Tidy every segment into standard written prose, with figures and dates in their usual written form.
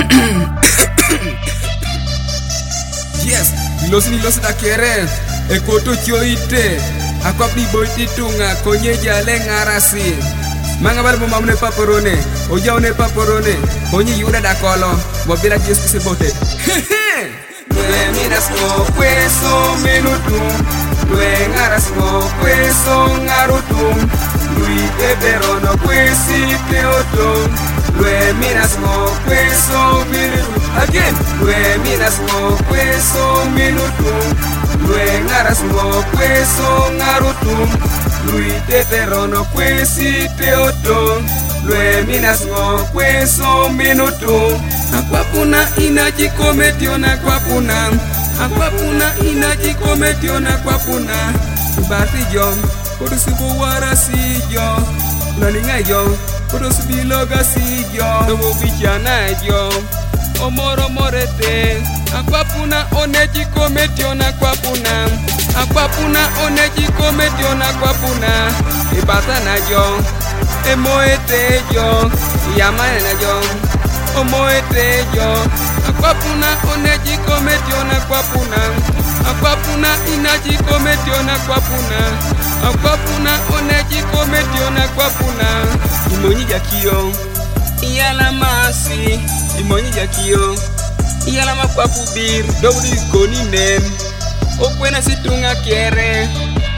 Yes, nilos da kere ekoto choite akwapni boiti tunga konye jale ngarasi mangabal mo mamne paporone ojaune paporone konye yuda da kolo bobila Jesus se bote Lue minas mo kweso minutum Lue ngaras mo kweso ngarutum Lui eberono kwesi teotum Lue minas mo kweso minutum Again Lue minas mo kweso minutum Lue ngaras mo kweso ngarutum Lui eberono kwesi teotum Lue minas mo kweso minutum Aquapuna inaji kometiona aquapuna Aquapuna inaji kometiona aquapuna Bati jom Kodo sibo wara si jo Laninga jo Kodo sibiloga si jo Dogo bichana jo Omoro morete Aquapuna oneji kometiona aquapuna Aquapuna oneji kometiona aquapuna Ibata na jo Emoete jo Yamane na jo Omoete yo Aquapuna oneji kometiona aquapuna Aquapuna inaji kometiona aquapuna Aquapuna oneji kometiona aquapuna Imonyi jakio Iyala masi Imonyi jakio Iyala makwapu bir Dobri koni nem Okwena situnga kere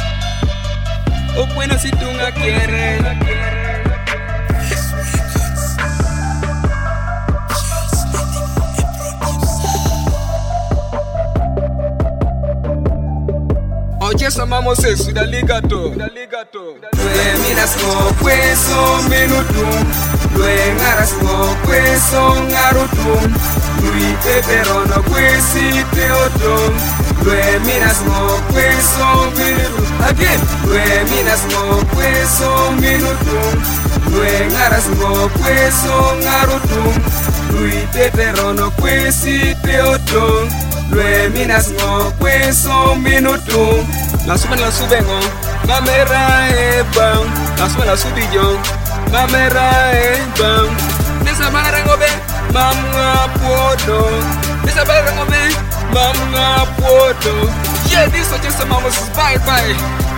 Okwena situnga kere Oche amamos eso da ligato Lue minas mo kweso minutum Lue ngaras mo kweso ngarutum Lui eberono kwesi teotum Lue minas mo kweso minutum Again Lue minas mo kweso minutum Lue ngaras mo kweso ngarutum Lui eberono kwesi teotum Lue minas mo kweso minutum La subengo Mamera bang La subijon Mamera bang Nesa barangobe Mamma podo Nesa barangobe Mamma podo Yeah, this is just a mama's bye bye